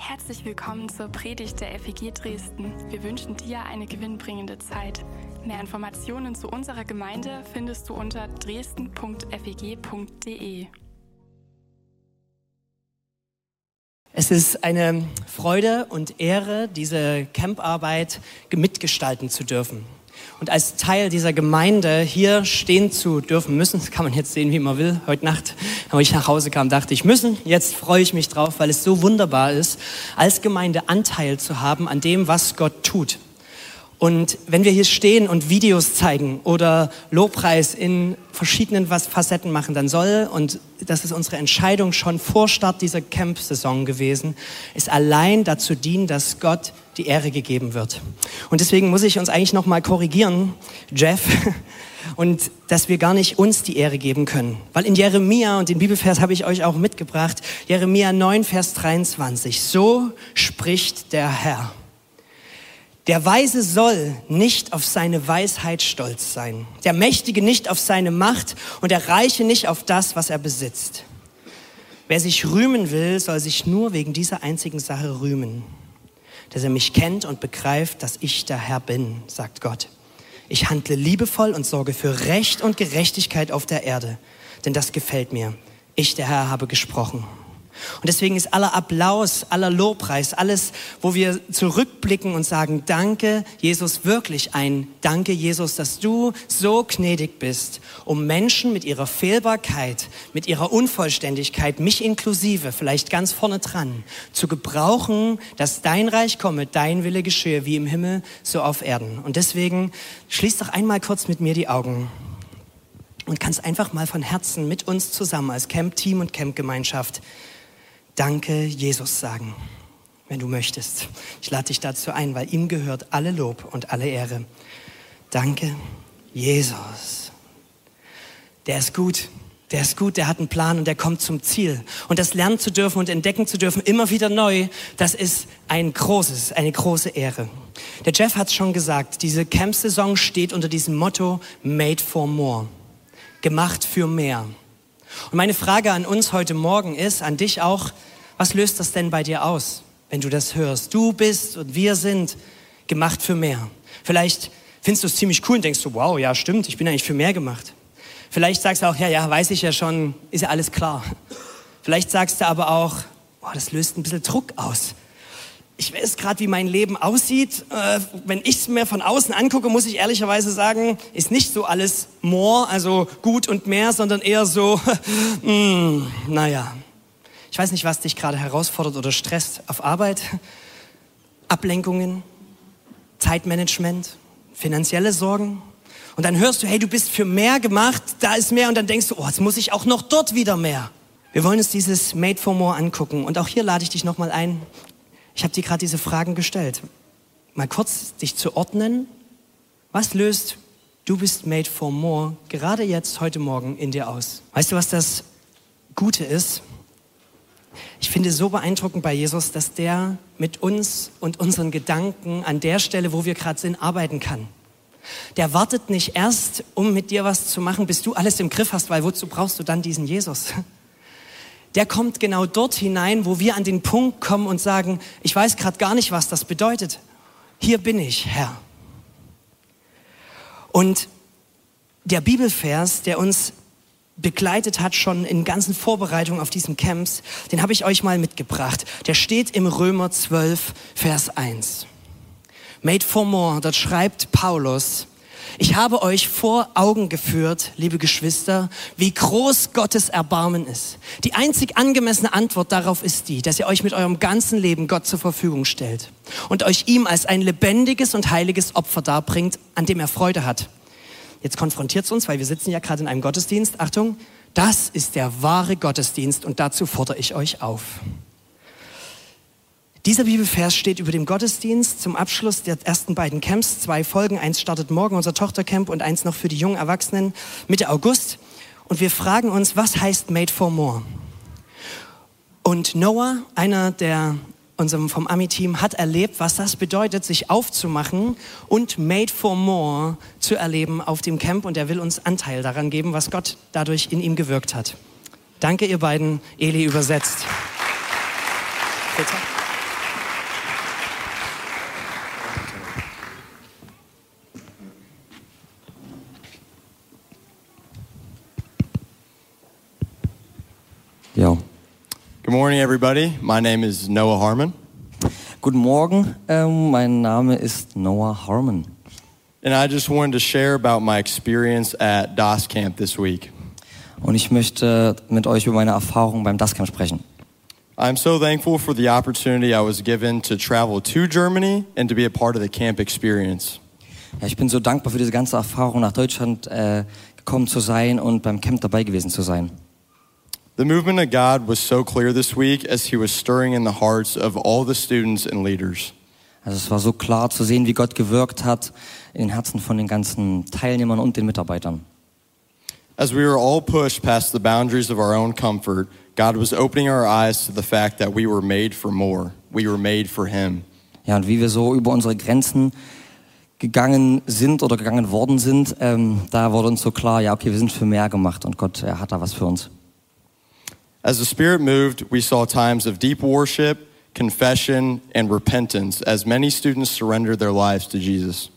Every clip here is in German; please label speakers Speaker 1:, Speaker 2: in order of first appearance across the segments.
Speaker 1: Herzlich willkommen zur Predigt der FEG Dresden. Wir wünschen dir eine gewinnbringende Zeit. Mehr Informationen zu unserer Gemeinde findest du unter dresden.feg.de.
Speaker 2: Es ist eine Freude und Ehre, diese Camparbeit mitgestalten zu dürfen. Und als Teil dieser Gemeinde hier stehen zu dürfen müssen, das kann man jetzt sehen, wie man will. Heute Nacht, als ich nach Hause kam, dachte ich, müssen. Jetzt freue ich mich drauf, weil es so wunderbar ist, als Gemeinde Anteil zu haben an dem, was Gott tut. Und wenn wir hier stehen und Videos zeigen oder Lobpreis in verschiedenen Facetten machen, dann soll, und das ist unsere Entscheidung schon vor Start dieser Camp-Saison gewesen, ist allein dazu dienen, dass Gott die Ehre gegeben wird. Und deswegen muss ich uns eigentlich nochmal korrigieren, Jeff, und dass wir gar nicht uns die Ehre geben können. Weil in Jeremia, und den Bibelvers habe ich euch auch mitgebracht, Jeremia 9, Vers 23, so spricht der Herr. Der Weise soll nicht auf seine Weisheit stolz sein, der Mächtige nicht auf seine Macht und der Reiche nicht auf das, was er besitzt. Wer sich rühmen will, soll sich nur wegen dieser einzigen Sache rühmen, dass er mich kennt und begreift, dass ich der Herr bin, sagt Gott. Ich handle liebevoll und sorge für Recht und Gerechtigkeit auf der Erde, denn das gefällt mir. Ich, der Herr, habe gesprochen. Und deswegen ist aller Applaus, aller Lobpreis, alles, wo wir zurückblicken und sagen, danke Jesus, wirklich ein Danke Jesus, dass du so gnädig bist, um Menschen mit ihrer Fehlbarkeit, mit ihrer Unvollständigkeit, mich inklusive, vielleicht ganz vorne dran, zu gebrauchen, dass dein Reich komme, dein Wille geschehe, wie im Himmel, so auf Erden. Und deswegen schließ doch einmal kurz mit mir die Augen und kannst einfach mal von Herzen mit uns zusammen als Camp-Team und Camp-Gemeinschaft Danke, Jesus sagen, wenn du möchtest. Ich lade dich dazu ein, weil ihm gehört alle Lob und alle Ehre. Danke, Jesus. Der ist gut, der hat einen Plan und der kommt zum Ziel. Und das lernen zu dürfen und entdecken zu dürfen, immer wieder neu, das ist eine große Ehre. Der Jeff hat es schon gesagt, diese Camp-Saison steht unter diesem Motto Made for More, gemacht für mehr. Und meine Frage an uns heute Morgen ist, an dich auch, was löst das denn bei dir aus, wenn du das hörst? Du bist und wir sind gemacht für mehr. Vielleicht findest du es ziemlich cool und denkst du, wow, ja stimmt, ich bin eigentlich für mehr gemacht. Vielleicht sagst du auch, ja, weiß ich ja schon, ist ja alles klar. Vielleicht sagst du aber auch, das löst ein bisschen Druck aus. Ich weiß gerade, wie mein Leben aussieht. Wenn ich es mir von außen angucke, muss ich ehrlicherweise sagen, ist nicht so alles more, also gut und mehr, sondern eher so, naja. Ich weiß nicht, was dich gerade herausfordert oder stresst auf Arbeit, Ablenkungen, Zeitmanagement, finanzielle Sorgen. Und dann hörst du, hey, du bist für mehr gemacht, da ist mehr. Und dann denkst du, jetzt muss ich auch noch dort wieder mehr. Wir wollen uns dieses Made for More angucken. Und auch hier lade ich dich nochmal ein. Ich habe dir gerade diese Fragen gestellt. Mal kurz dich zu ordnen. Was löst du bist made for more gerade jetzt, heute Morgen in dir aus? Weißt du, was das Gute ist? Ich finde so beeindruckend bei Jesus, dass der mit uns und unseren Gedanken an der Stelle, wo wir gerade sind, arbeiten kann. Der wartet nicht erst, um mit dir was zu machen, bis du alles im Griff hast, weil wozu brauchst du dann diesen Jesus? Der kommt genau dort hinein, wo wir an den Punkt kommen und sagen, ich weiß gerade gar nicht, was das bedeutet. Hier bin ich, Herr. Und der Bibelvers, der uns begleitet hat schon in ganzen Vorbereitungen auf diesen Camps, den habe ich euch mal mitgebracht. Der steht im Römer 12, Vers 1. Made for more, dort schreibt Paulus, ich habe euch vor Augen geführt, liebe Geschwister, wie groß Gottes Erbarmen ist. Die einzig angemessene Antwort darauf ist die, dass ihr euch mit eurem ganzen Leben Gott zur Verfügung stellt und euch ihm als ein lebendiges und heiliges Opfer darbringt, an dem er Freude hat. Jetzt konfrontiert es uns, weil wir sitzen ja gerade in einem Gottesdienst. Achtung, das ist der wahre Gottesdienst und dazu fordere ich euch auf. Dieser Bibelvers steht über dem Gottesdienst zum Abschluss der ersten beiden Camps. 2 Folgen, eins startet morgen, unser Tochtercamp, und eins noch für die jungen Erwachsenen Mitte August. Und wir fragen uns, was heißt Made for More? Und Noah, einer der unserem vom Ami-Team, hat erlebt, was das bedeutet, sich aufzumachen und Made for More zu erleben auf dem Camp. Und er will uns Anteil daran geben, was Gott dadurch in ihm gewirkt hat. Danke, ihr beiden. Eli übersetzt. Bitte.
Speaker 3: morning, everybody. My name is Noah Harmon.
Speaker 4: Guten Morgen, mein Name ist Noah Harmon.
Speaker 3: And I just wanted to share about my experience at DAS Camp this week.
Speaker 4: Und ich möchte mit euch über meine Erfahrungen beim DAS Camp sprechen.
Speaker 3: I'm so thankful for the opportunity I was given to travel to Germany and to be a part of the camp experience.
Speaker 4: Ja, ich bin so dankbar für diese ganze Erfahrung, nach Deutschland gekommen zu sein und beim Camp dabei gewesen zu sein.
Speaker 3: The movement of God was so clear this week as he was stirring in the hearts of all the students and leaders.
Speaker 4: Also es war so klar zu sehen, wie Gott gewirkt hat in den Herzen von den ganzen Teilnehmern und den Mitarbeitern.
Speaker 3: As we were all pushed past the boundaries of our own comfort, God was opening our eyes to the fact that we were made for more. We were made for him.
Speaker 4: Ja, und wie wir so über unsere Grenzen gegangen sind oder gegangen worden sind, da wurde uns so klar, ja okay, wir sind für mehr gemacht und Gott, er hat da was für uns.
Speaker 3: As the Spirit moved, we saw times of deep worship, confession, and repentance as many students surrendered their lives to Jesus.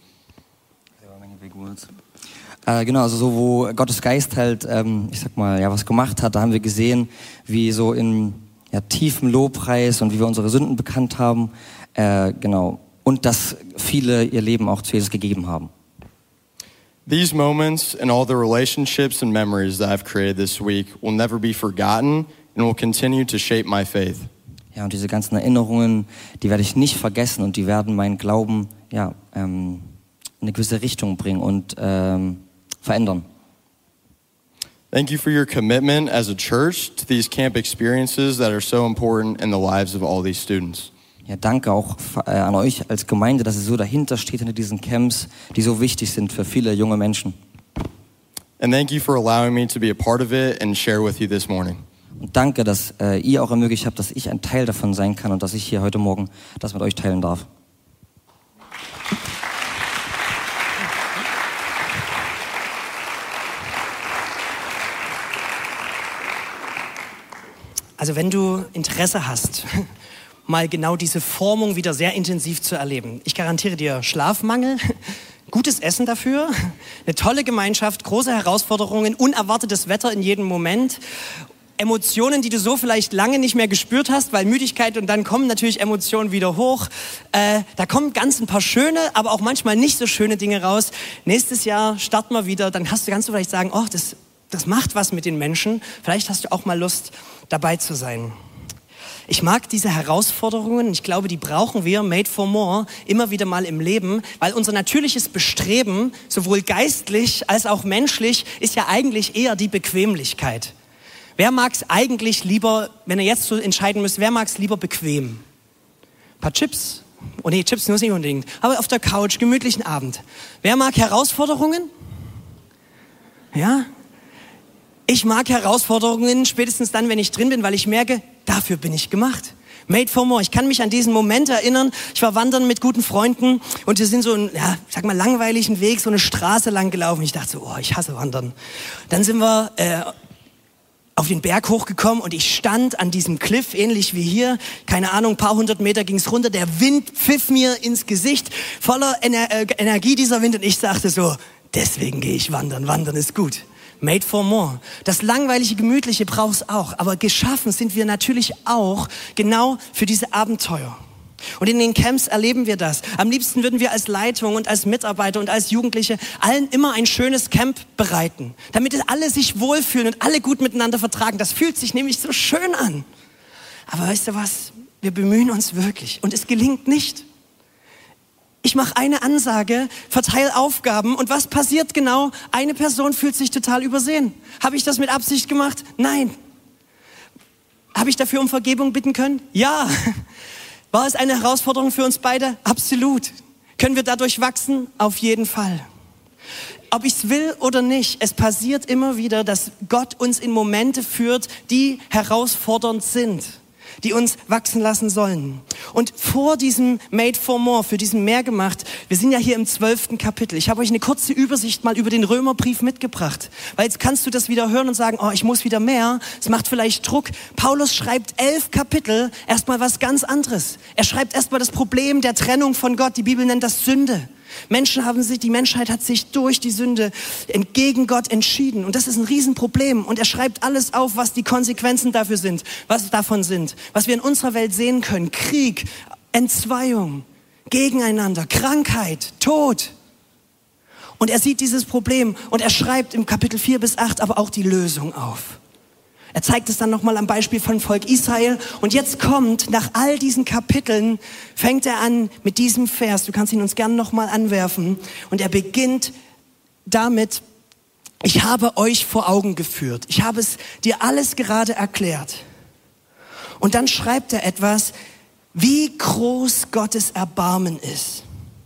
Speaker 4: Genau, also so wo Gottes Geist halt, ich sag mal, ja was gemacht hat, da haben wir gesehen, wie so in tiefem Lobpreis und wie wir unsere Sünden bekannt haben, genau, und dass viele ihr Leben auch zu Jesus gegeben haben.
Speaker 3: These moments and all the relationships and memories that I've created this week will never be forgotten and will continue to shape my faith.
Speaker 4: Ja, und diese ganzen Erinnerungen, die werde ich nicht vergessen und die werden meinen Glauben in eine gewisse Richtung bringen und verändern.
Speaker 3: Thank you for your commitment as a church to these camp experiences that are so important in the lives of all these students.
Speaker 4: Ja, danke auch an euch als Gemeinde, dass ihr so dahinter steht hinter diesen Camps, die so wichtig sind für viele junge Menschen.
Speaker 3: And thank you for allowing me to be a part of it and share with you this morning.
Speaker 4: Und danke, dass ihr auch ermöglicht habt, dass ich ein Teil davon sein kann und dass ich hier heute Morgen das mit euch teilen darf.
Speaker 2: Also wenn du Interesse hast, mal genau diese Formung wieder sehr intensiv zu erleben. Ich garantiere dir Schlafmangel, gutes Essen dafür, eine tolle Gemeinschaft, große Herausforderungen, unerwartetes Wetter in jedem Moment, Emotionen, die du so vielleicht lange nicht mehr gespürt hast, weil Müdigkeit und dann kommen natürlich Emotionen wieder hoch. Da kommen ganz ein paar schöne, aber auch manchmal nicht so schöne Dinge raus. Nächstes Jahr starten wir wieder, dann kannst du vielleicht sagen, oh, das macht was mit den Menschen. Vielleicht hast du auch mal Lust, dabei zu sein. Ich mag diese Herausforderungen, ich glaube, die brauchen wir, made for more, immer wieder mal im Leben, weil unser natürliches Bestreben, sowohl geistlich als auch menschlich, ist ja eigentlich eher die Bequemlichkeit. Wer mag es eigentlich lieber, wenn ihr jetzt so entscheiden müsst, wer mag es lieber bequem? Ein paar Chips? Oh nee, Chips muss nicht unbedingt, aber auf der Couch, gemütlichen Abend. Wer mag Herausforderungen? Ja? Ich mag Herausforderungen spätestens dann, wenn ich drin bin, weil ich merke, dafür bin ich gemacht. Made for more. Ich kann mich an diesen Moment erinnern. Ich war wandern mit guten Freunden und wir sind so einen, langweiligen Weg, so eine Straße lang gelaufen. Ich dachte so, oh, ich hasse Wandern. Dann sind wir auf den Berg hochgekommen und ich stand an diesem Cliff, ähnlich wie hier. Keine Ahnung, ein paar hundert Meter ging's runter. Der Wind pfiff mir ins Gesicht, voller Energie dieser Wind. Und ich sagte so, deswegen gehe ich wandern. Wandern ist gut. Made for more. Das langweilige, gemütliche braucht's auch. Aber geschaffen sind wir natürlich auch genau für diese Abenteuer. Und in den Camps erleben wir das. Am liebsten würden wir als Leitung und als Mitarbeiter und als Jugendliche allen immer ein schönes Camp bereiten. Damit alle sich wohlfühlen und alle gut miteinander vertragen. Das fühlt sich nämlich so schön an. Aber weißt du was? Wir bemühen uns wirklich. Und es gelingt nicht. Ich mache eine Ansage, verteile Aufgaben und was passiert genau? Eine Person fühlt sich total übersehen. Habe ich das mit Absicht gemacht? Nein. Habe ich dafür um Vergebung bitten können? Ja. War es eine Herausforderung für uns beide? Absolut. Können wir dadurch wachsen? Auf jeden Fall. Ob ich es will oder nicht, es passiert immer wieder, dass Gott uns in Momente führt, die herausfordernd sind, die uns wachsen lassen sollen. Und vor diesem Made for More, für diesen Mehr gemacht, wir sind ja hier im 12. Kapitel. Ich habe euch eine kurze Übersicht mal über den Römerbrief mitgebracht. Weil jetzt kannst du das wieder hören und sagen, oh, ich muss wieder mehr. Es macht vielleicht Druck. Paulus schreibt 11 Kapitel erstmal was ganz anderes. Er schreibt erstmal das Problem der Trennung von Gott. Die Bibel nennt das Sünde. Die Menschheit hat sich durch die Sünde entgegen Gott entschieden. Und das ist ein Riesenproblem. Und er schreibt alles auf, was die Konsequenzen dafür sind, was davon sind, was wir in unserer Welt sehen können. Krieg, Entzweiung, Gegeneinander, Krankheit, Tod. Und er sieht dieses Problem und er schreibt im Kapitel 4 bis 8 aber auch die Lösung auf. Er zeigt es dann nochmal am Beispiel von Volk Israel. Und jetzt kommt, nach all diesen Kapiteln, fängt er an mit diesem Vers. Du kannst ihn uns gerne nochmal anwerfen. Und er beginnt damit: Ich habe euch vor Augen geführt. Ich habe es dir alles gerade erklärt. Und dann schreibt er etwas, wie groß Gottes Erbarmen ist.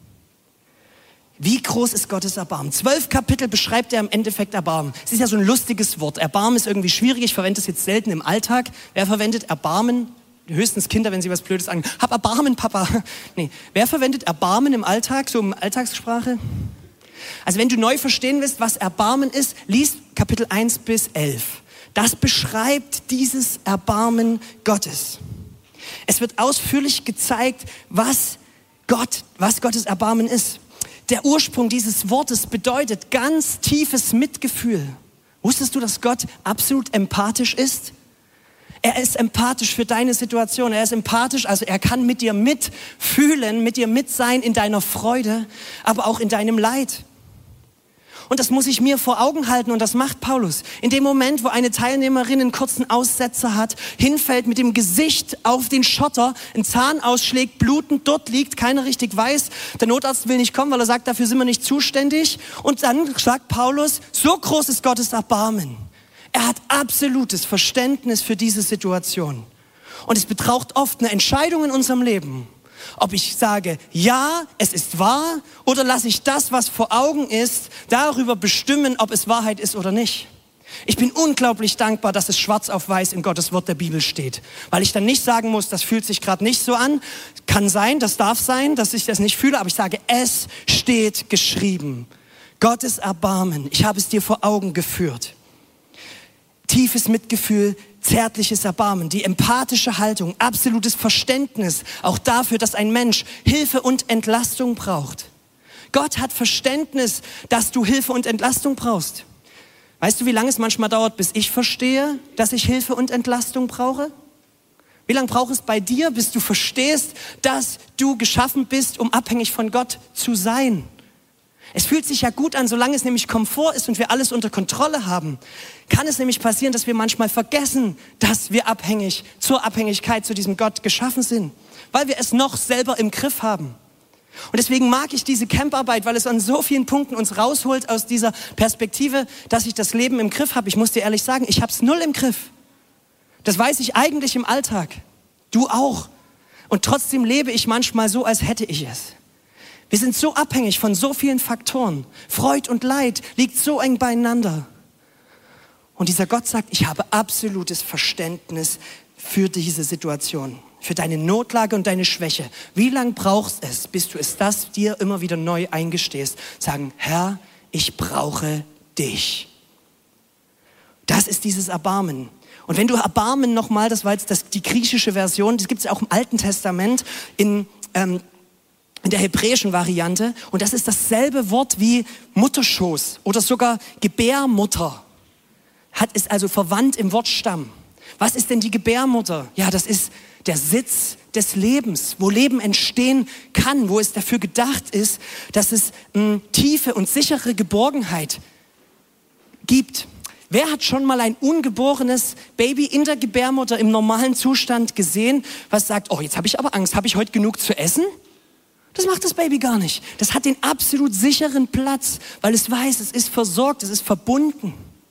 Speaker 2: Wie groß ist Gottes Erbarmen? 12 Kapitel beschreibt er im Endeffekt Erbarmen. Es ist ja so ein lustiges Wort. Erbarmen ist irgendwie schwierig. Ich verwende es jetzt selten im Alltag. Wer verwendet Erbarmen? Höchstens Kinder, wenn sie was Blödes sagen. Hab Erbarmen, Papa. Nee. Wer verwendet Erbarmen im Alltag, so in Alltagssprache? Also wenn du neu verstehen willst, was Erbarmen ist, lies Kapitel 1 bis 11. Das beschreibt dieses Erbarmen Gottes. Es wird ausführlich gezeigt, was Gottes Erbarmen ist. Der Ursprung dieses Wortes bedeutet ganz tiefes Mitgefühl. Wusstest du, dass Gott absolut empathisch ist? Er ist empathisch für deine Situation. Er ist empathisch, also er kann mit dir mitfühlen, mit dir mit sein in deiner Freude, aber auch in deinem Leid. Und das muss ich mir vor Augen halten und das macht Paulus. In dem Moment, wo eine Teilnehmerin einen kurzen Aussetzer hat, hinfällt mit dem Gesicht auf den Schotter, einen Zahn ausschlägt, blutend dort liegt, keiner richtig weiß, der Notarzt will nicht kommen, weil er sagt, dafür sind wir nicht zuständig. Und dann sagt Paulus, so groß ist Gottes Erbarmen. Er hat absolutes Verständnis für diese Situation. Und es betraucht oft eine Entscheidung in unserem Leben. Ob ich sage, ja, es ist wahr, oder lasse ich das, was vor Augen ist, darüber bestimmen, ob es Wahrheit ist oder nicht. Ich bin unglaublich dankbar, dass es schwarz auf weiß in Gottes Wort der Bibel steht. Weil ich dann nicht sagen muss, das fühlt sich gerade nicht so an. Kann sein, das darf sein, dass ich das nicht fühle, aber ich sage, es steht geschrieben. Gottes Erbarmen, ich habe es dir vor Augen geführt. Tiefes Mitgefühl, zärtliches Erbarmen, die empathische Haltung, absolutes Verständnis, auch dafür, dass ein Mensch Hilfe und Entlastung braucht. Gott hat Verständnis, dass du Hilfe und Entlastung brauchst. Weißt du, wie lange es manchmal dauert, bis ich verstehe, dass ich Hilfe und Entlastung brauche? Wie lange braucht es bei dir, bis du verstehst, dass du geschaffen bist, um abhängig von Gott zu sein? Es fühlt sich ja gut an, solange es nämlich Komfort ist und wir alles unter Kontrolle haben. Kann es nämlich passieren, dass wir manchmal vergessen, dass wir zur Abhängigkeit zu diesem Gott geschaffen sind, weil wir es noch selber im Griff haben. Und deswegen mag ich diese Camparbeit, weil es an so vielen Punkten uns rausholt aus dieser Perspektive, dass ich das Leben im Griff habe. Ich muss dir ehrlich sagen, ich habe es null im Griff. Das weiß ich eigentlich im Alltag. Du auch. Und trotzdem lebe ich manchmal so, als hätte ich es. Wir sind so abhängig von so vielen Faktoren. Freud und Leid liegt so eng beieinander. Und dieser Gott sagt, ich habe absolutes Verständnis für diese Situation, für deine Notlage und deine Schwäche. Wie lange brauchst es, bis du das dir immer wieder neu eingestehst? Sagen, Herr, ich brauche dich. Das ist dieses Erbarmen. Und wenn du Erbarmen nochmal, das war jetzt die griechische Version, das gibt es ja auch im Alten Testament, in der hebräischen Variante. Und das ist dasselbe Wort wie Mutterschoß oder sogar Gebärmutter. Ist also verwandt im Wortstamm. Was ist denn die Gebärmutter? Ja, das ist der Sitz des Lebens, wo Leben entstehen kann, wo es dafür gedacht ist, dass es tiefe und sichere Geborgenheit gibt. Wer hat schon mal ein ungeborenes Baby in der Gebärmutter im normalen Zustand gesehen, was sagt, oh, jetzt habe ich aber Angst, habe ich heute genug zu essen? Das macht das Baby gar nicht. Das hat den absolut sicheren Platz, weil es weiß, es ist versorgt, es ist verbunden.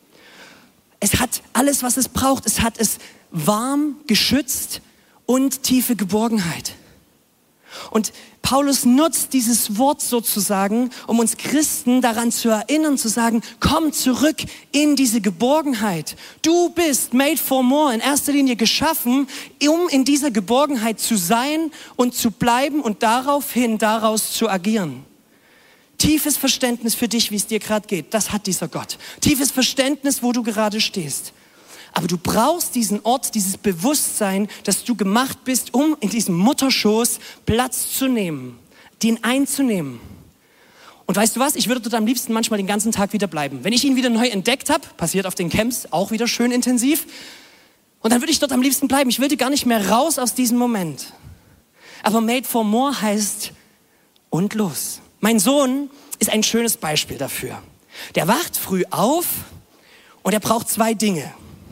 Speaker 2: Es hat alles, was es braucht. Es hat es warm, geschützt und tiefe Geborgenheit. Und Paulus nutzt dieses Wort sozusagen, um uns Christen daran zu erinnern, zu sagen, komm zurück in diese Geborgenheit. Du bist made for more, in erster Linie geschaffen, um in dieser Geborgenheit zu sein und zu bleiben und daraus zu agieren. Tiefes Verständnis für dich, wie es dir gerade geht, das hat dieser Gott. Tiefes Verständnis, wo du gerade stehst. Aber du brauchst diesen Ort, dieses Bewusstsein, dass du gemacht bist, um in diesem Mutterschoß Platz zu nehmen, den einzunehmen. Und weißt du was, ich würde dort am liebsten manchmal den ganzen Tag wieder bleiben. Wenn ich ihn wieder neu entdeckt habe, passiert auf den Camps auch wieder schön intensiv, und dann würde ich dort am liebsten bleiben. Ich würde gar nicht mehr raus aus diesem Moment. Aber Made for More heißt und los. Mein Sohn ist ein schönes Beispiel dafür. Der wacht früh auf und er braucht 2 Dinge.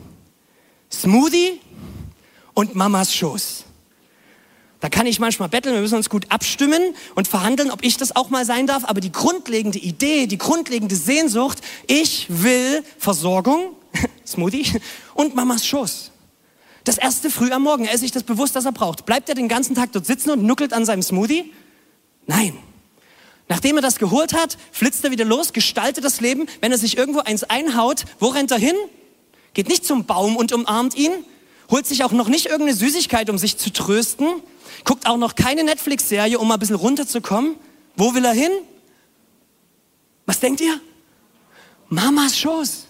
Speaker 2: Smoothie und Mamas Schoß. Da kann ich manchmal betteln, wir müssen uns gut abstimmen und verhandeln, ob ich das auch mal sein darf. Aber die grundlegende Idee, die grundlegende Sehnsucht, ich will Versorgung, Smoothie und Mamas Schoß. Das erste früh am Morgen, er ist sich das bewusst, dass er braucht. Bleibt er den ganzen Tag dort sitzen und nuckelt an seinem Smoothie? Nein. Nachdem er das geholt hat, flitzt er wieder los, gestaltet das Leben. Wenn er sich irgendwo eins einhaut, wo rennt er hin? Geht nicht zum Baum und umarmt ihn. Holt sich auch noch nicht irgendeine Süßigkeit, um sich zu trösten. Guckt auch noch keine Netflix-Serie, um mal ein bisschen runterzukommen. Wo will er hin? Was denkt ihr? Mamas Schoß.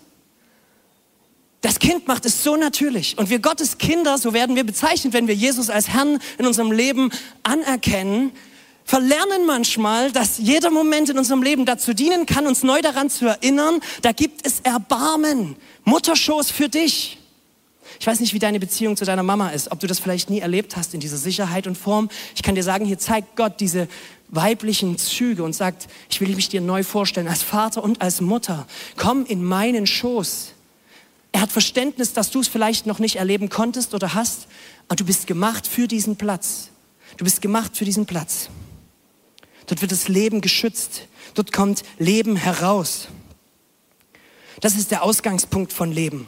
Speaker 2: Das Kind macht es so natürlich. Und wir Gottes Kinder, so werden wir bezeichnet, wenn wir Jesus als Herrn in unserem Leben anerkennen, verlernen manchmal, dass jeder Moment in unserem Leben dazu dienen kann, uns neu daran zu erinnern, da gibt es Erbarmen. Mutterschoß für dich. Ich weiß nicht, wie deine Beziehung zu deiner Mama ist, ob du das vielleicht nie erlebt hast in dieser Sicherheit und Form. Ich kann dir sagen, hier zeigt Gott diese weiblichen Züge und sagt, ich will mich dir neu vorstellen als Vater und als Mutter. Komm in meinen Schoß. Er hat Verständnis, dass du es vielleicht noch nicht erleben konntest oder hast, aber du bist gemacht für diesen Platz. Du bist gemacht für diesen Platz. Dort wird das Leben geschützt. Dort kommt Leben heraus. Das ist der Ausgangspunkt von Leben.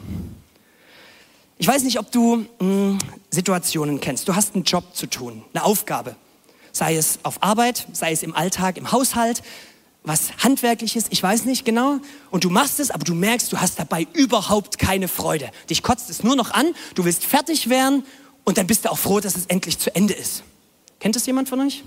Speaker 2: Ich weiß nicht, ob du Situationen kennst. Du hast einen Job zu tun, eine Aufgabe. Sei es auf Arbeit, sei es im Alltag, im Haushalt, was Handwerkliches, ich weiß nicht genau. Und du machst es, aber du merkst, du hast dabei überhaupt keine Freude. Dich kotzt es nur noch an, du willst fertig werden und dann bist du auch froh, dass es endlich zu Ende ist. Kennt das jemand von euch?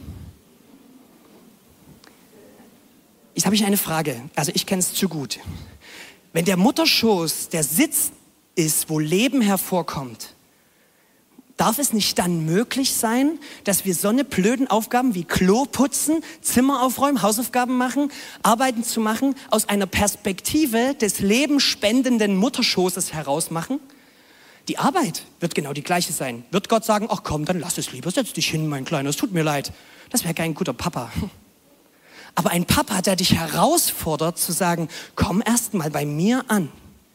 Speaker 2: Jetzt habe ich eine Frage, also ich kenne es zu gut. Wenn der Mutterschoß der Sitz ist, wo Leben hervorkommt, darf es nicht dann möglich sein, dass wir so eine blöden Aufgaben wie Klo putzen, Zimmer aufräumen, Hausaufgaben machen, Arbeiten zu machen, aus einer Perspektive des lebenspendenden Mutterschoßes heraus machen? Die Arbeit wird genau die gleiche sein. Wird Gott sagen, ach komm, dann lass es lieber, setz dich hin, mein Kleiner, es tut mir leid. Das wäre kein guter Papa. Aber ein Papa, der dich herausfordert zu sagen, komm erst mal bei mir an.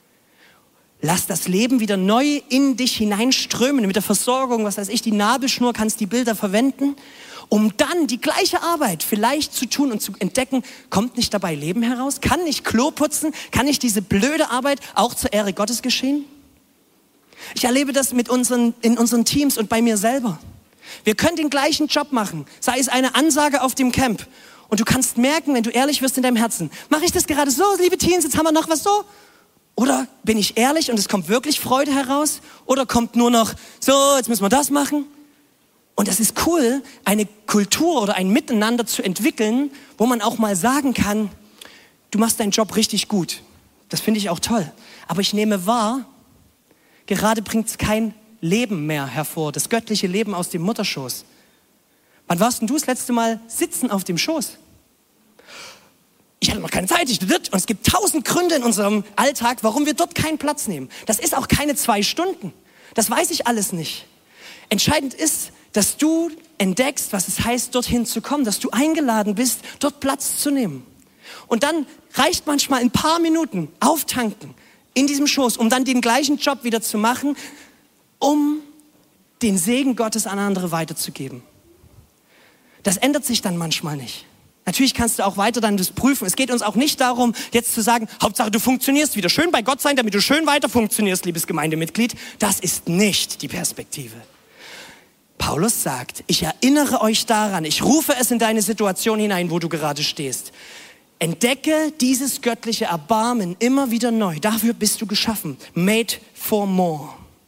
Speaker 2: Lass das Leben wieder neu in dich hineinströmen, mit der Versorgung, was weiß ich, die Nabelschnur, kannst die Bilder verwenden, um dann die gleiche Arbeit vielleicht zu tun und zu entdecken, kommt nicht dabei Leben heraus? Kann nicht Klo putzen? Kann nicht diese blöde Arbeit auch zur Ehre Gottes geschehen? Ich erlebe das in unseren Teams und bei mir selber. Wir können den gleichen Job machen, sei es eine Ansage auf dem Camp. Und du kannst merken, wenn du ehrlich wirst in deinem Herzen, mache ich das gerade so, liebe Teens, jetzt haben wir noch was so? Oder bin ich ehrlich und es kommt wirklich Freude heraus? Oder kommt nur noch, so, jetzt müssen wir das machen? Und das ist cool, eine Kultur oder ein Miteinander zu entwickeln, wo man auch mal sagen kann, du machst deinen Job richtig gut. Das finde ich auch toll. Aber ich nehme wahr, gerade bringt es kein Leben mehr hervor, das göttliche Leben aus dem Mutterschoß. Wann warst denn du das letzte Mal sitzen auf dem Schoß? Ich hatte noch keine Zeit, und es gibt 1000 Gründe in unserem Alltag, warum wir dort keinen Platz nehmen. Das ist auch keine 2 Stunden. Das weiß ich alles nicht. Entscheidend ist, dass du entdeckst, was es heißt, dorthin zu kommen, dass du eingeladen bist, dort Platz zu nehmen. Und dann reicht manchmal ein paar Minuten auftanken in diesem Schoß, um dann den gleichen Job wieder zu machen, um den Segen Gottes an andere weiterzugeben. Das ändert sich dann manchmal nicht. Natürlich kannst du auch weiter dann das prüfen. Es geht uns auch nicht darum, jetzt zu sagen, Hauptsache du funktionierst wieder. Schön bei Gott sein, damit du schön weiter funktionierst, liebes Gemeindemitglied. Das ist nicht die Perspektive. Paulus sagt, ich erinnere euch daran, ich rufe es in deine Situation hinein, wo du gerade stehst. Entdecke dieses göttliche Erbarmen immer wieder neu. Dafür bist du geschaffen. Made for more.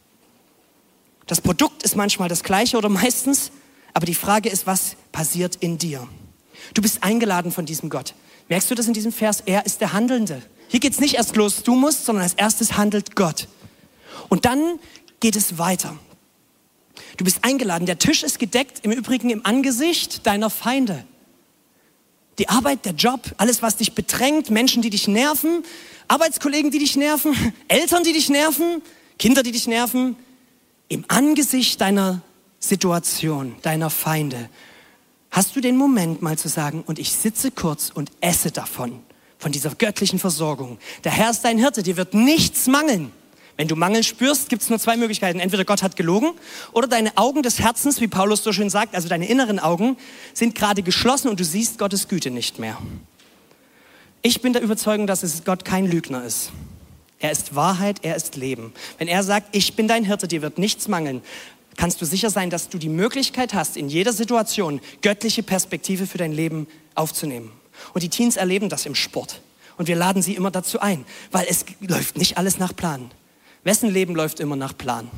Speaker 2: Das Produkt ist manchmal das gleiche oder meistens, aber die Frage ist, was passiert in dir? Du bist eingeladen von diesem Gott. Merkst du das in diesem Vers? Er ist der Handelnde. Hier geht es nicht erst los, du musst, sondern als erstes handelt Gott. Und dann geht es weiter. Du bist eingeladen. Der Tisch ist gedeckt, im Übrigen im Angesicht deiner Feinde. Die Arbeit, der Job, alles, was dich bedrängt, Menschen, die dich nerven, Arbeitskollegen, die dich nerven, Eltern, die dich nerven, Kinder, die dich nerven. Im Angesicht deiner Situation, deiner Feinde, hast du den Moment mal zu sagen, und ich sitze kurz und esse davon, von dieser göttlichen Versorgung. Der Herr ist dein Hirte, dir wird nichts mangeln. Wenn du Mangel spürst, gibt es nur zwei Möglichkeiten. Entweder Gott hat gelogen oder deine Augen des Herzens, wie Paulus so schön sagt, also deine inneren Augen, sind gerade geschlossen und du siehst Gottes Güte nicht mehr. Ich bin der Überzeugung, dass Gott kein Lügner ist. Er ist Wahrheit, er ist Leben. Wenn er sagt, ich bin dein Hirte, dir wird nichts mangeln, kannst du sicher sein, dass du die Möglichkeit hast, in jeder Situation göttliche Perspektive für dein Leben aufzunehmen. Und die Teens erleben das im Sport. Und wir laden sie immer dazu ein, weil es läuft nicht alles nach Plan. Wessen Leben läuft immer nach Plan?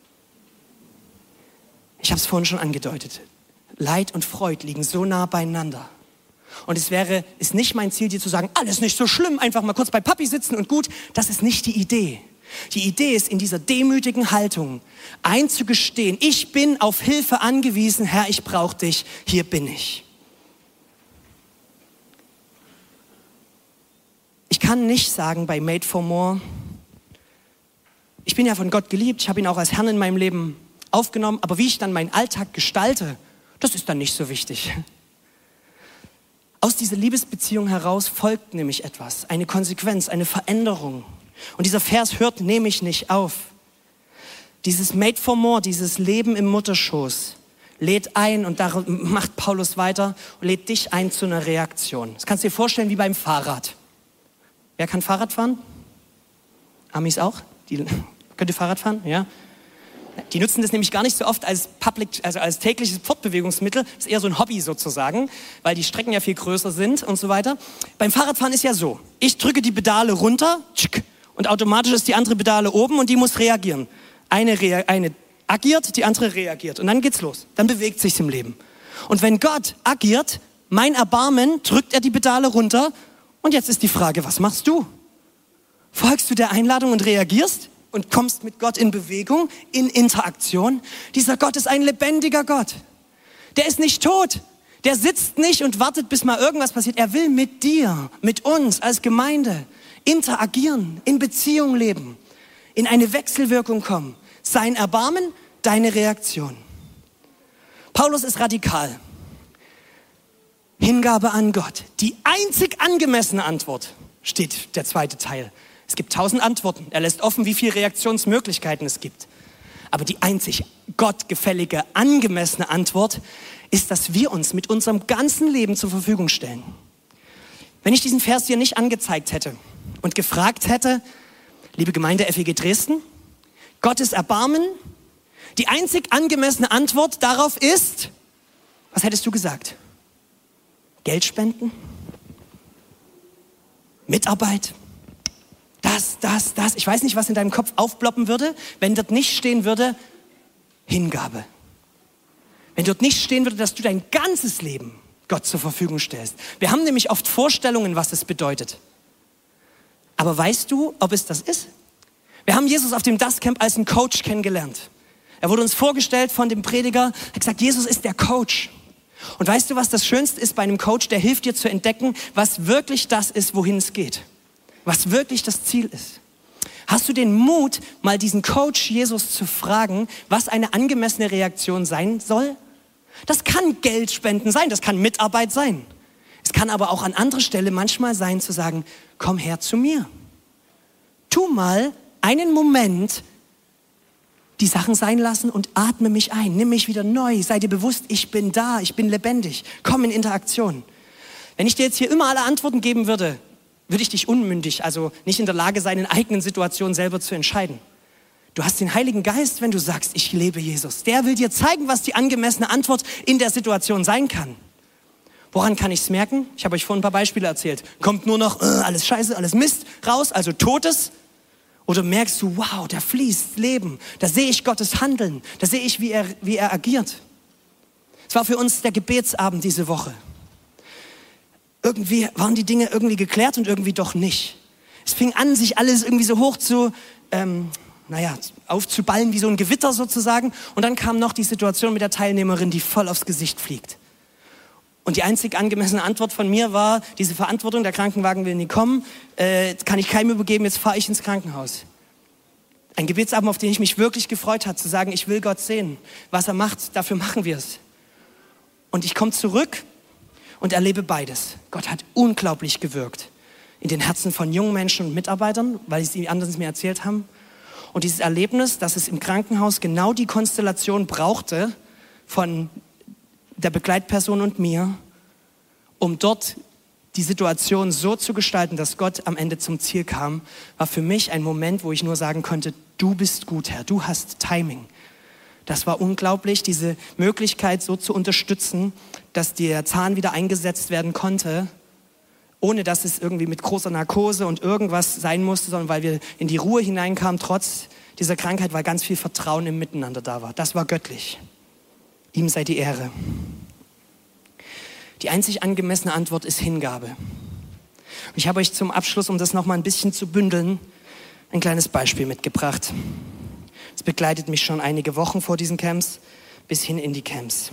Speaker 2: Ich habe es vorhin schon angedeutet. Leid und Freude liegen so nah beieinander. Und es ist nicht mein Ziel, dir zu sagen, alles nicht so schlimm, einfach mal kurz bei Papi sitzen und gut. Das ist nicht die Idee. Die Idee ist, in dieser demütigen Haltung einzugestehen, ich bin auf Hilfe angewiesen, Herr, ich brauche dich, hier bin ich. Ich kann nicht sagen bei Made for More, ich bin ja von Gott geliebt, ich habe ihn auch als Herrn in meinem Leben aufgenommen, aber wie ich dann meinen Alltag gestalte, das ist dann nicht so wichtig. Aus dieser Liebesbeziehung heraus folgt nämlich etwas, eine Konsequenz, eine Veränderung. Und dieser Vers hört nämlich nicht auf. Dieses Made for More, dieses Leben im Mutterschoß, lädt ein, und da macht Paulus weiter, und lädt dich ein zu einer Reaktion. Das kannst du dir vorstellen wie beim Fahrrad. Wer kann Fahrrad fahren? Amis auch? Könnt ihr Fahrrad fahren? Ja. Die nutzen das nämlich gar nicht so oft als als tägliches Fortbewegungsmittel. Das ist eher so ein Hobby sozusagen, weil die Strecken ja viel größer sind und so weiter. Beim Fahrradfahren ist ja so, ich drücke die Pedale runter und automatisch ist die andere Pedale oben und die muss reagieren. Eine agiert, die andere reagiert und dann geht's los. Dann bewegt sich's im Leben. Und wenn Gott agiert, mein Erbarmen, drückt er die Pedale runter und jetzt ist die Frage, was machst du? Folgst du der Einladung und reagierst? Und kommst mit Gott in Bewegung, in Interaktion. Dieser Gott ist ein lebendiger Gott. Der ist nicht tot. Der sitzt nicht und wartet, bis mal irgendwas passiert. Er will mit dir, mit uns als Gemeinde interagieren, in Beziehung leben, in eine Wechselwirkung kommen. Sein Erbarmen, deine Reaktion. Paulus ist radikal. Hingabe an Gott. Die einzig angemessene Antwort, steht der zweite Teil. Es gibt 1000 Antworten. Er lässt offen, wie viele Reaktionsmöglichkeiten es gibt. Aber die einzig gottgefällige, angemessene Antwort ist, dass wir uns mit unserem ganzen Leben zur Verfügung stellen. Wenn ich diesen Vers hier nicht angezeigt hätte und gefragt hätte, liebe Gemeinde FEG Dresden, Gottes Erbarmen, die einzig angemessene Antwort darauf ist, was hättest du gesagt? Geld spenden? Mitarbeit? Das. Ich weiß nicht, was in deinem Kopf aufploppen würde, wenn dort nicht stehen würde, Hingabe. Wenn dort nicht stehen würde, dass du dein ganzes Leben Gott zur Verfügung stellst. Wir haben nämlich oft Vorstellungen, was es bedeutet. Aber weißt du, ob es das ist? Wir haben Jesus auf dem Das-Camp als einen Coach kennengelernt. Er wurde uns vorgestellt von dem Prediger, er hat gesagt, Jesus ist der Coach. Und weißt du, was das Schönste ist bei einem Coach? Der hilft dir zu entdecken, was wirklich das ist, wohin es geht. Was wirklich das Ziel ist. Hast du den Mut, mal diesen Coach Jesus zu fragen, was eine angemessene Reaktion sein soll? Das kann Geld spenden sein, das kann Mitarbeit sein. Es kann aber auch an anderer Stelle manchmal sein, zu sagen, komm her zu mir. Tu mal einen Moment die Sachen sein lassen und atme mich ein. Nimm mich wieder neu. Sei dir bewusst, ich bin da, ich bin lebendig. Komm in Interaktion. Wenn ich dir jetzt hier immer alle Antworten geben würde, würde ich dich unmündig, also nicht in der Lage sein, in eigenen Situationen selber zu entscheiden. Du hast den Heiligen Geist, wenn du sagst, ich lebe Jesus. Der will dir zeigen, was die angemessene Antwort in der Situation sein kann. Woran kann ich es merken? Ich habe euch vorhin ein paar Beispiele erzählt. Kommt nur noch alles Scheiße, alles Mist raus, also Totes? Oder merkst du, wow, da fließt Leben. Da sehe ich Gottes Handeln. Da sehe ich, wie er agiert. Es war für uns der Gebetsabend diese Woche. Irgendwie waren die Dinge irgendwie geklärt und irgendwie doch nicht. Es fing an, sich alles irgendwie so hoch zu, aufzuballen wie so ein Gewitter sozusagen. Und dann kam noch die Situation mit der Teilnehmerin, die voll aufs Gesicht fliegt. Und die einzig angemessene Antwort von mir war, diese Verantwortung, der Krankenwagen will nie kommen, kann ich keinem übergeben, jetzt fahre ich ins Krankenhaus. Ein Gebetsabend, auf den ich mich wirklich gefreut habe, zu sagen, ich will Gott sehen, was er macht, dafür machen wir es. Und ich komme zurück und erlebe beides. Gott hat unglaublich gewirkt in den Herzen von jungen Menschen und Mitarbeitern, weil die anderen es mir erzählt haben. Und dieses Erlebnis, dass es im Krankenhaus genau die Konstellation brauchte von der Begleitperson und mir, um dort die Situation so zu gestalten, dass Gott am Ende zum Ziel kam, war für mich ein Moment, wo ich nur sagen konnte, du bist gut, Herr, du hast Timing. Das war unglaublich, diese Möglichkeit so zu unterstützen, dass der Zahn wieder eingesetzt werden konnte, ohne dass es irgendwie mit großer Narkose und irgendwas sein musste, sondern weil wir in die Ruhe hineinkamen, trotz dieser Krankheit, weil ganz viel Vertrauen im Miteinander da war. Das war göttlich. Ihm sei die Ehre. Die einzig angemessene Antwort ist Hingabe. Und ich habe euch zum Abschluss, um das nochmal ein bisschen zu bündeln, ein kleines Beispiel mitgebracht. Es begleitet mich schon einige Wochen vor diesen Camps, bis hin in die Camps.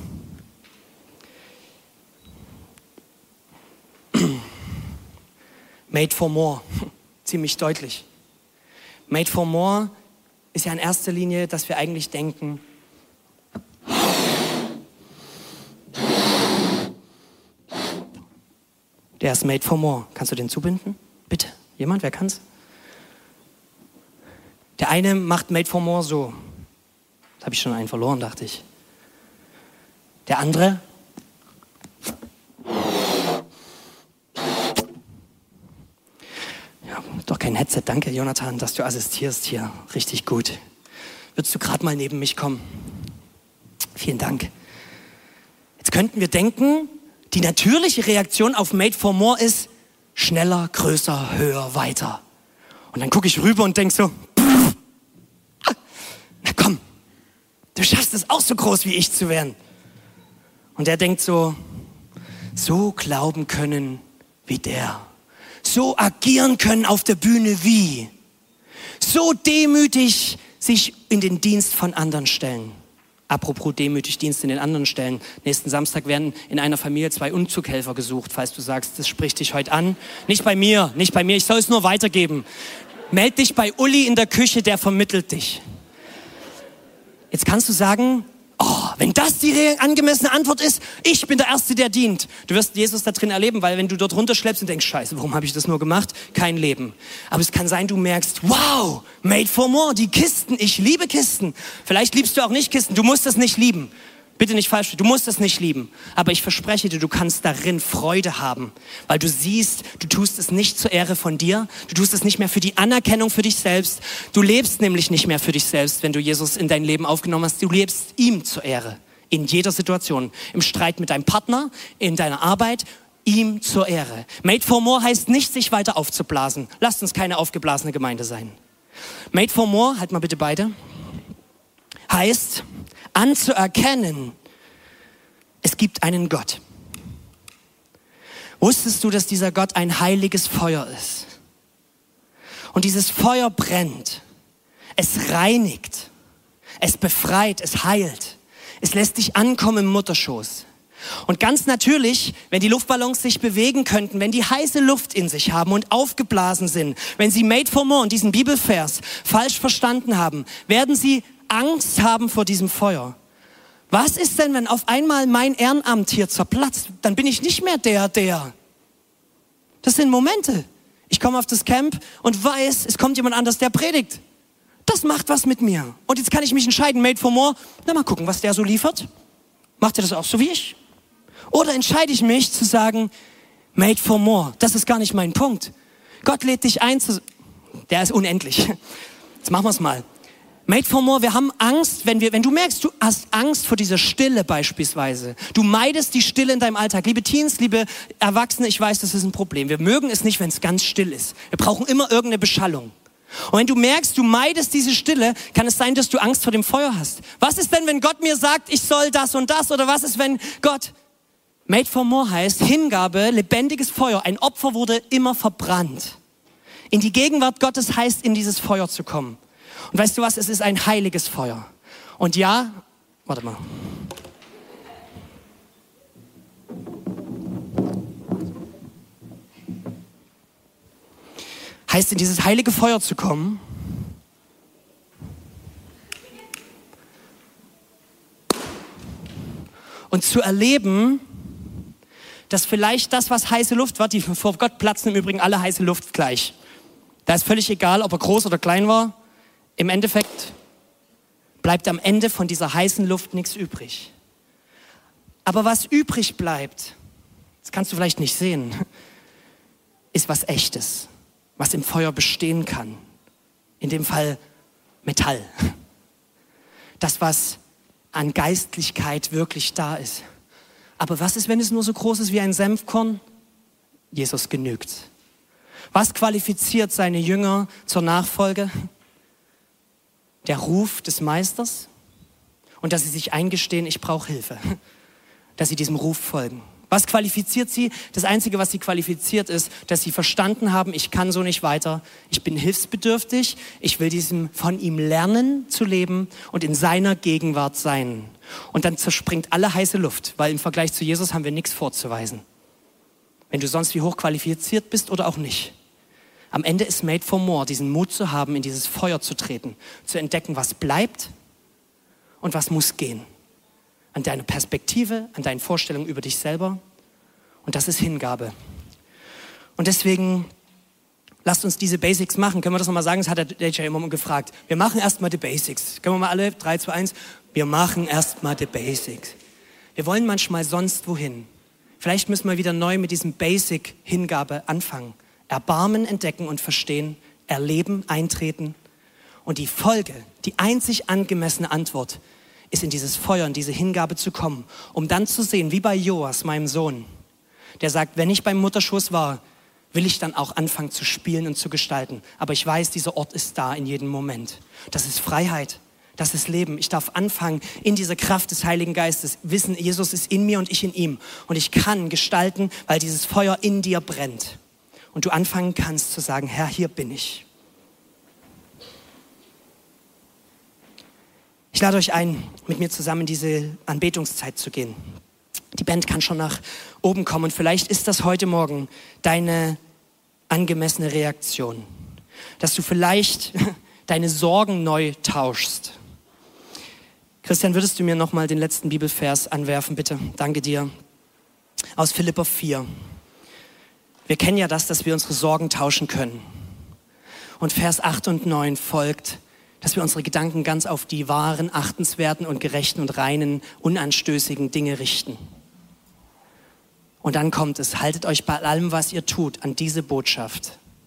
Speaker 2: Made for more, ziemlich deutlich. Made for more ist ja in erster Linie, dass wir eigentlich denken, der ist made for more. Kannst du den zubinden? Bitte. Jemand? Wer kann's? Der eine macht made for more so. Da habe ich schon einen verloren, dachte ich. Der andere. Ja, doch kein Headset. Danke, Jonathan, dass du assistierst hier. Richtig gut. Würdest du gerade mal neben mich kommen? Vielen Dank. Jetzt könnten wir denken, die natürliche Reaktion auf Made for More ist schneller, größer, höher, weiter. Und dann gucke ich rüber und denke so, na komm, du schaffst es auch so groß wie ich zu werden. Und er denkt so glauben können wie der, so agieren können auf der Bühne wie, so demütig sich in den Dienst von anderen stellen. Apropos demütig Dienst in den anderen Stellen. Nächsten Samstag werden in einer Familie 2 Umzughelfer gesucht, falls du sagst, das spricht dich heute an. Nicht bei mir, ich soll es nur weitergeben. Meld dich bei Uli in der Küche, der vermittelt dich. Jetzt kannst du sagen, wenn das die angemessene Antwort ist, ich bin der Erste, der dient. Du wirst Jesus da drin erleben, weil wenn du dort runterschleppst und denkst, scheiße, warum habe ich das nur gemacht? Kein Leben. Aber es kann sein, du merkst, wow, made for more, die Kisten, ich liebe Kisten. Vielleicht liebst du auch nicht Kisten, du musst das nicht lieben. Bitte nicht falsch, du musst das nicht lieben. Aber ich verspreche dir, du kannst darin Freude haben. Weil du siehst, du tust es nicht zur Ehre von dir. Du tust es nicht mehr für die Anerkennung für dich selbst. Du lebst nämlich nicht mehr für dich selbst, wenn du Jesus in dein Leben aufgenommen hast. Du lebst ihm zur Ehre. In jeder Situation. Im Streit mit deinem Partner, in deiner Arbeit, ihm zur Ehre. Made for more heißt nicht, sich weiter aufzublasen. Lasst uns keine aufgeblasene Gemeinde sein. Made for more, halt mal bitte beide, heißt anzuerkennen, es gibt einen Gott. Wusstest du, dass dieser Gott ein heiliges Feuer ist? Und dieses Feuer brennt, es reinigt, es befreit, es heilt, es lässt dich ankommen im Mutterschoß. Und ganz natürlich, wenn die Luftballons sich bewegen könnten, wenn die heiße Luft in sich haben und aufgeblasen sind, wenn sie made for more und diesen Bibelvers falsch verstanden haben, werden sie Angst haben vor diesem Feuer. Was ist denn, wenn auf einmal mein Ehrenamt hier zerplatzt? Dann bin ich nicht mehr der. Das sind Momente. Ich komme auf das Camp und weiß, es kommt jemand anders, der predigt. Das macht was mit mir. Und jetzt kann ich mich entscheiden, made for more. Na, mal gucken, was der so liefert. Macht er das auch so wie ich? Oder entscheide ich mich zu sagen, made for more. Das ist gar nicht mein Punkt. Gott lädt dich ein zu... Der ist unendlich. Jetzt machen wir es mal. Made for more, wir haben Angst, wenn du merkst, du hast Angst vor dieser Stille beispielsweise. Du meidest die Stille in deinem Alltag. Liebe Teens, liebe Erwachsene, ich weiß, das ist ein Problem. Wir mögen es nicht, wenn es ganz still ist. Wir brauchen immer irgendeine Beschallung. Und wenn du merkst, du meidest diese Stille, kann es sein, dass du Angst vor dem Feuer hast. Was ist denn, wenn Gott mir sagt, ich soll das und das? Oder was ist, wenn Gott... Made for more heißt Hingabe, lebendiges Feuer. Ein Opfer wurde immer verbrannt. In die Gegenwart Gottes heißt, in dieses Feuer zu kommen. Und weißt du was, es ist ein heiliges Feuer. Und ja, warte mal. heißt, in dieses heilige Feuer zu kommen. Und zu erleben, dass vielleicht das, was heiße Luft war, die vor Gott platzen im Übrigen alle heiße Luft gleich. Da ist völlig egal, ob er groß oder klein war. Im Endeffekt bleibt am Ende von dieser heißen Luft nichts übrig. Aber was übrig bleibt, das kannst du vielleicht nicht sehen, ist was Echtes, was im Feuer bestehen kann. In dem Fall Metall. Das, was an Geistlichkeit wirklich da ist. Aber was ist, wenn es nur so groß ist wie ein Senfkorn? Jesus genügt. Was qualifiziert seine Jünger zur Nachfolge? Der Ruf des Meisters und dass sie sich eingestehen, ich brauche Hilfe. Dass sie diesem Ruf folgen. Was qualifiziert sie? Das Einzige, was sie qualifiziert, ist, dass sie verstanden haben, ich kann so nicht weiter, ich bin hilfsbedürftig, ich will von ihm lernen zu leben und in seiner Gegenwart sein. Und dann zerspringt alle heiße Luft, weil im Vergleich zu Jesus haben wir nichts vorzuweisen. Wenn du sonst wie hoch qualifiziert bist oder auch nicht. Am Ende ist made for more, diesen Mut zu haben, in dieses Feuer zu treten, zu entdecken, was bleibt und was muss gehen. An deiner Perspektive, an deinen Vorstellungen über dich selber. Und das ist Hingabe. Und deswegen, lasst uns diese Basics machen. Können wir das nochmal sagen? Das hat der DJ immer gefragt. Wir machen erstmal die Basics. Können wir mal alle? 3, 2, 1. Wir machen erstmal die Basics. Wir wollen manchmal sonst wohin. Vielleicht müssen wir wieder neu mit diesem Basic Hingabe anfangen. Erbarmen, entdecken und verstehen. Erleben, eintreten. Und die Folge, die einzig angemessene Antwort ist in dieses Feuer, in diese Hingabe zu kommen, um dann zu sehen, wie bei Joas, meinem Sohn, der sagt, wenn ich beim Mutterschoß war, will ich dann auch anfangen zu spielen und zu gestalten. Aber ich weiß, dieser Ort ist da in jedem Moment. Das ist Freiheit, das ist Leben. Ich darf anfangen, in dieser Kraft des Heiligen Geistes wissen, Jesus ist in mir und ich in ihm. Und ich kann gestalten, weil dieses Feuer in dir brennt. Und du anfangen kannst zu sagen, Herr, hier bin ich. Ich lade euch ein, mit mir zusammen in diese Anbetungszeit zu gehen. Die Band kann schon nach oben kommen und vielleicht ist das heute Morgen deine angemessene Reaktion. Dass du vielleicht deine Sorgen neu tauschst. Christian, würdest du mir nochmal den letzten Bibelvers anwerfen, bitte? Danke dir. Aus Philipper 4. Wir kennen ja das, dass wir unsere Sorgen tauschen können. Und Vers 8 und 9 folgt, dass wir unsere Gedanken ganz auf die wahren, achtenswerten und gerechten und reinen, unanstößigen Dinge richten. Und dann kommt es, haltet euch bei allem, was ihr tut, an diese Botschaft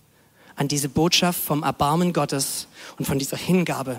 Speaker 2: vom Erbarmen Gottes und von dieser Hingabe.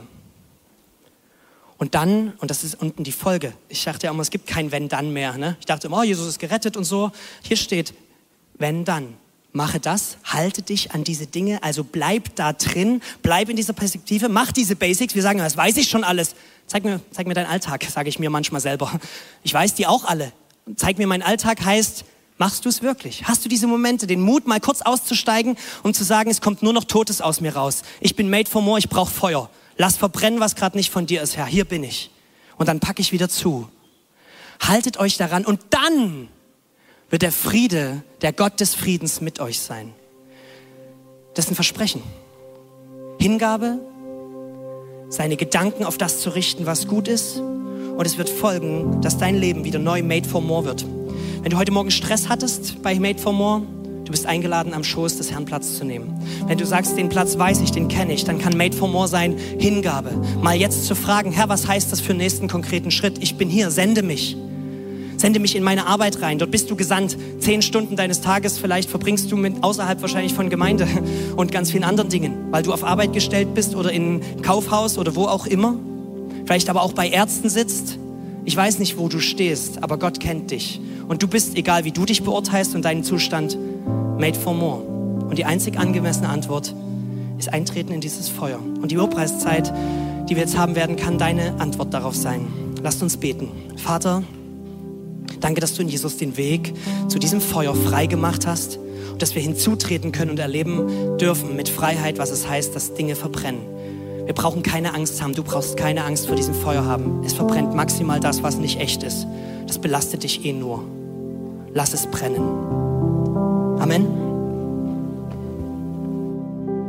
Speaker 2: Und dann, und das ist unten die Folge, ich dachte ja immer, es gibt kein Wenn-Dann mehr. Ne? Ich dachte immer, Jesus ist gerettet und so. Hier steht, wenn dann. Mache das, halte dich an diese Dinge, also bleib da drin, bleib in dieser Perspektive, mach diese Basics. Wir sagen, das weiß ich schon alles. Zeig mir deinen Alltag, sage ich mir manchmal selber. Ich weiß die auch alle. Zeig mir meinen Alltag heißt, machst du es wirklich? Hast du diese Momente, den Mut, mal kurz auszusteigen, um zu sagen, es kommt nur noch Totes aus mir raus. Ich bin made for more, ich brauche Feuer. Lass verbrennen, was gerade nicht von dir ist, Herr. Hier bin ich. Und dann packe ich wieder zu. Haltet euch daran und dann wird der Friede, der Gott des Friedens mit euch sein. Das ist ein Versprechen. Hingabe, seine Gedanken auf das zu richten, was gut ist. Und es wird folgen, dass dein Leben wieder neu made for more wird. Wenn du heute Morgen Stress hattest bei Made for More, du bist eingeladen, am Schoß des Herrn Platz zu nehmen. Wenn du sagst, den Platz weiß ich, den kenne ich, dann kann Made for More sein, Hingabe. Mal jetzt zu fragen, Herr, was heißt das für den nächsten konkreten Schritt? Ich bin hier, sende mich. Sende mich in meine Arbeit rein. Dort bist du gesandt. 10 Stunden deines Tages vielleicht verbringst du außerhalb wahrscheinlich von Gemeinde und ganz vielen anderen Dingen, weil du auf Arbeit gestellt bist oder in Kaufhaus oder wo auch immer. Vielleicht aber auch bei Ärzten sitzt. Ich weiß nicht, wo du stehst, aber Gott kennt dich. Und du bist, egal wie du dich beurteilst und deinen Zustand, made for more. Und die einzig angemessene Antwort ist Eintreten in dieses Feuer. Und die Lobpreiszeit, die wir jetzt haben werden, kann deine Antwort darauf sein. Lasst uns beten. Vater, danke, dass du in Jesus den Weg zu diesem Feuer frei gemacht hast und dass wir hinzutreten können und erleben dürfen mit Freiheit, was es heißt, dass Dinge verbrennen. Wir brauchen keine Angst haben, du brauchst keine Angst vor diesem Feuer haben. Es verbrennt maximal das, was nicht echt ist. Das belastet dich eh nur. Lass es brennen. Amen.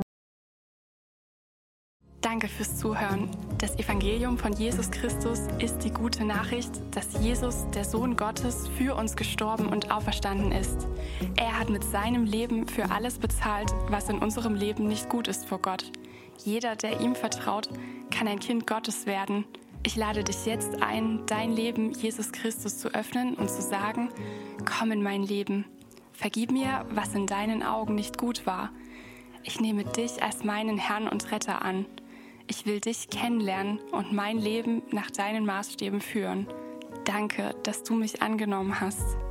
Speaker 1: Danke fürs Zuhören. Das Evangelium von Jesus Christus ist die gute Nachricht, dass Jesus, der Sohn Gottes, für uns gestorben und auferstanden ist. Er hat mit seinem Leben für alles bezahlt, was in unserem Leben nicht gut ist vor Gott. Jeder, der ihm vertraut, kann ein Kind Gottes werden. Ich lade dich jetzt ein, dein Leben Jesus Christus zu öffnen und zu sagen: Komm in mein Leben. Vergib mir, was in deinen Augen nicht gut war. Ich nehme dich als meinen Herrn und Retter an. Ich will dich kennenlernen und mein Leben nach deinen Maßstäben führen. Danke, dass du mich angenommen hast.